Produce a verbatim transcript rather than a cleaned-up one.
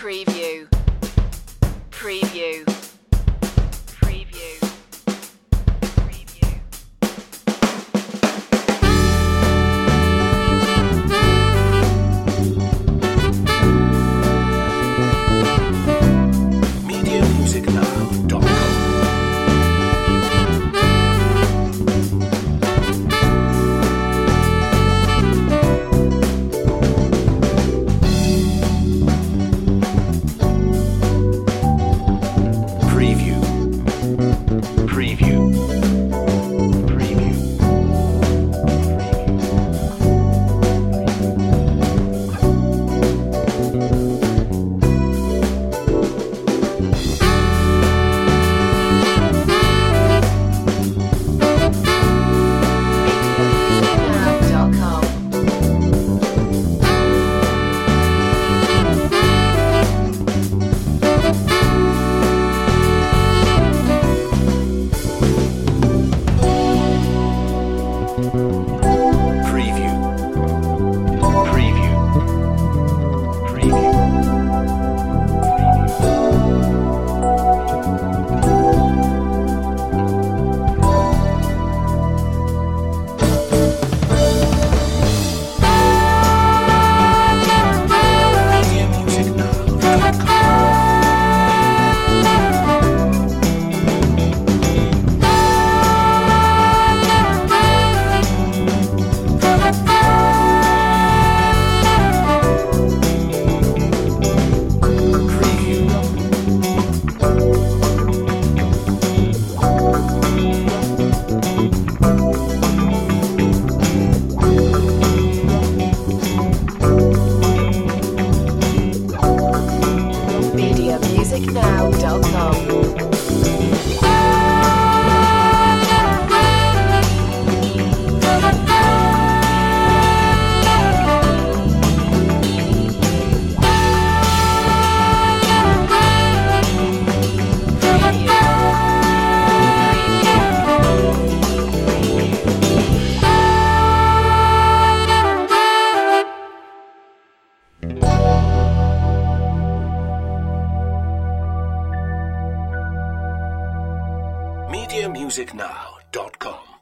Preview. Preview. Preview. Preview. media music now dot com. Preview. Preview. Preview. Now dot com. Preview. Preview. Preview. media music now dot com. Preview. media music now dot com. media music now dot com.